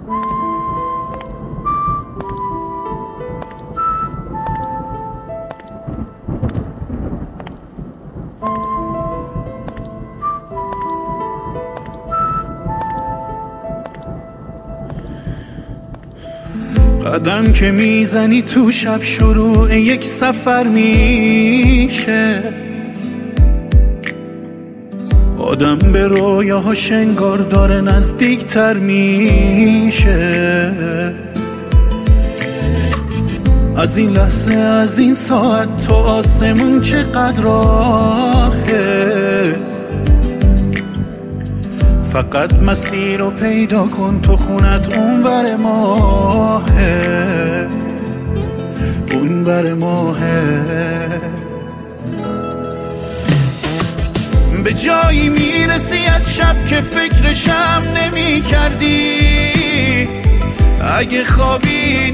قدم که میزنی تو شب شروع یک سفر میشه، آدم به رویاهاش انگار داره نزدیکتر میشه. از این لحظه از این ساعت تو آسمون چقدر راهه، فقط مسیر رو پیدا کن تو خونت اونور ماهه، اونور ماهه. به جایی میرسی از شب که فکرشم نمی کردی، اگه خوابی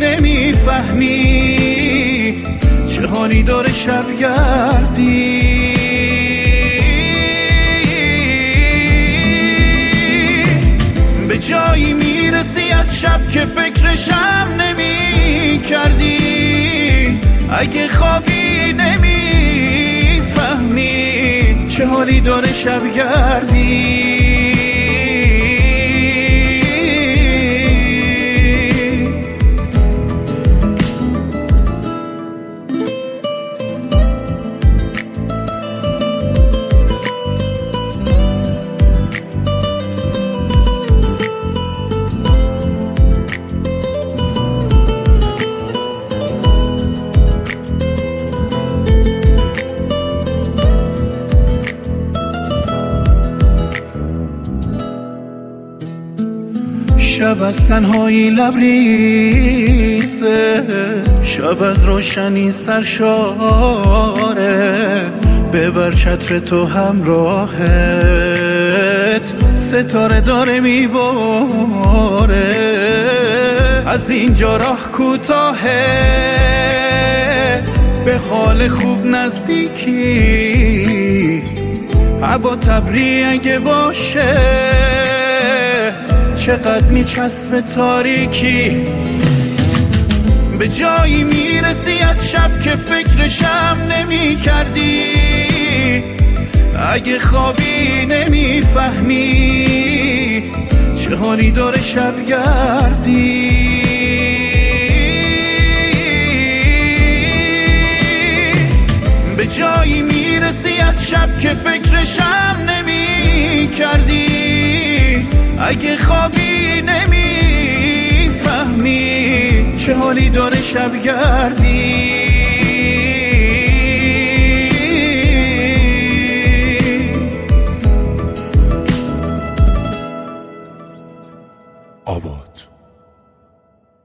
نمیفهمی چه حالی داره شب گردی. به جایی میرسی از شب که فکرشم نمی کردی، اگه خوابی نمیفهمی چه حالی داره شب گردی. شب از تنهایی لبریزه، شب از روشنی سرشاره، ببر چتر تو همراهت، ستاره داره میباره. از اینجا راه کوتاهه، به حال خوب نزدیکی، هوا تبری اگه باشه چقدر میچسبه تاریکی. به جایی میرسی از شب که فکرشم نمی کردی، اگه خوابی نمیفهمی چه حالی داره شب گردی. به جایی میرسی از شب که فکرشم نمی کردی، اگه خوابی نمیفهمی چه حالی داره شب گردی. آوات